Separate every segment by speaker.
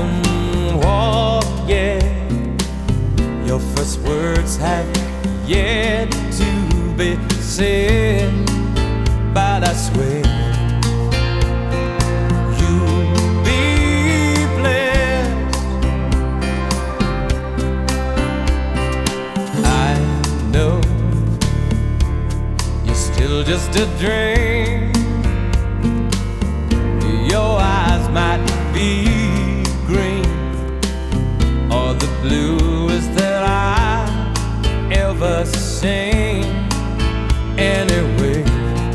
Speaker 1: haven't walked yet. Your first words have yet to be said, but I swear you'll be blessed. I know you're still just a dream. Your eyes might be green or the bluest that I've ever seen. Anyway,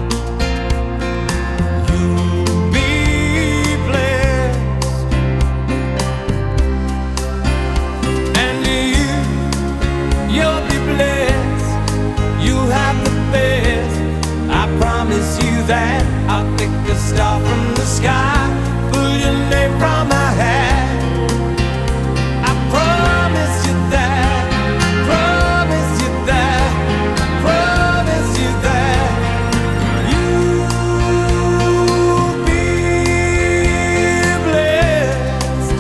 Speaker 1: you'll be blessed, and you'll be blessed. You have the best. I promise you that. I'll pick a star from the sky, pull your name from my hat. I promise you that, promise you that, promise you that you'll be blessed.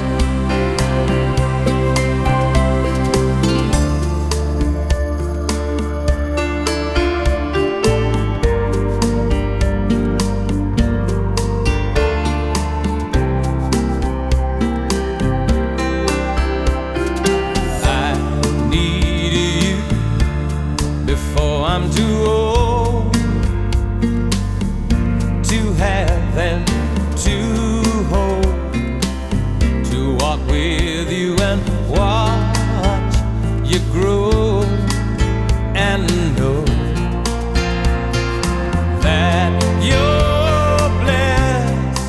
Speaker 1: Before I'm too old to have and to hold, to walk with you and watch you grow, and know that you're blessed,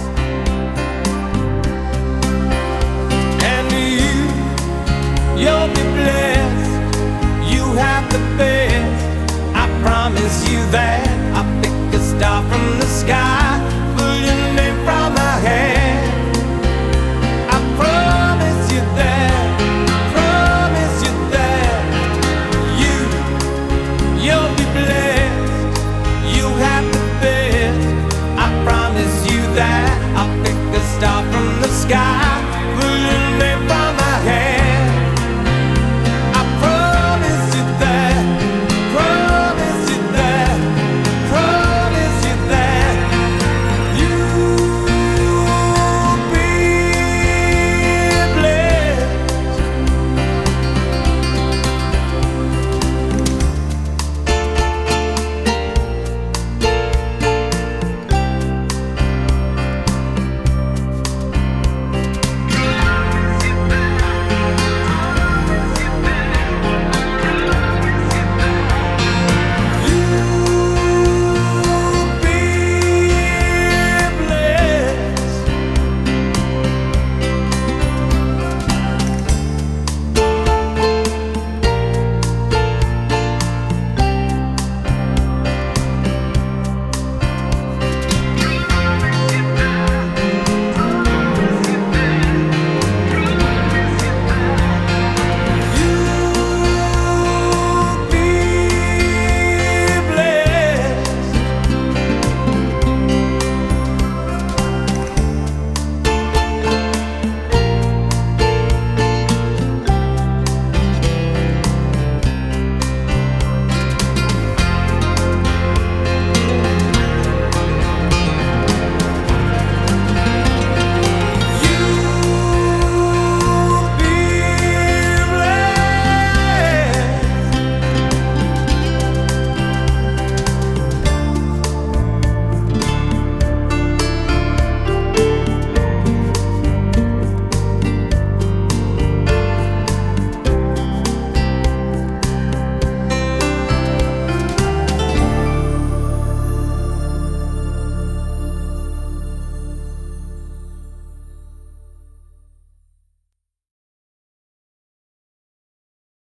Speaker 1: and you'll be blessed. You have the best. I promise you that.